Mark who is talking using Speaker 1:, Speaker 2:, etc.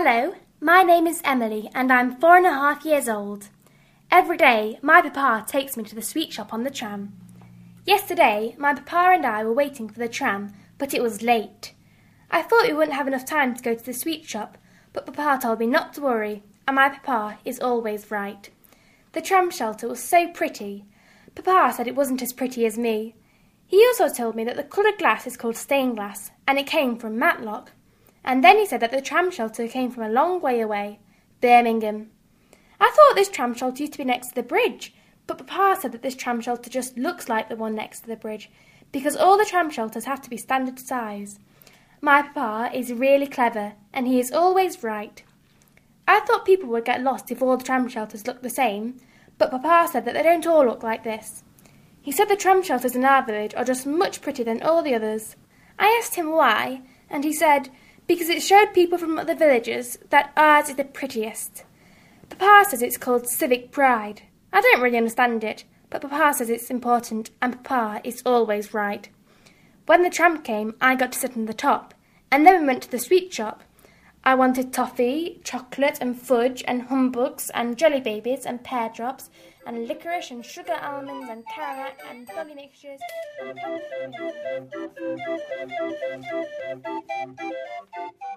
Speaker 1: Hello, my name is Emily and I'm 4.5 years old. Every day, my papa takes me to the sweet shop on the tram. Yesterday, my papa and I were waiting for the tram, but it was late. I thought we wouldn't have enough time to go to the sweet shop, but papa told me not to worry, and my papa is always right. The tram shelter was so pretty. Papa said it wasn't as pretty as me. He also told me that the coloured glass is called stained glass, and it came from Matlock. And then he said that the tram shelter came from a long way away, Birmingham. I thought this tram shelter used to be next to the bridge, but Papa said that this tram shelter just looks like the one next to the bridge, because all the tram shelters have to be standard size. My Papa is really clever, and he is always right. I thought people would get lost if all the tram shelters looked the same, but Papa said that they don't all look like this. He said the tram shelters in our village are just much prettier than all the others. I asked him why, and he said, because it showed people from other villages that ours is the prettiest. Papa says it's called civic pride. I don't really understand it, but Papa says it's important, and Papa is always right. When the tram came, I got to sit on the top, and then we went to the sweet shop. I wanted toffee, chocolate and fudge and humbugs and jelly babies and pear drops and licorice and sugar almonds and caramel and dolly mixtures and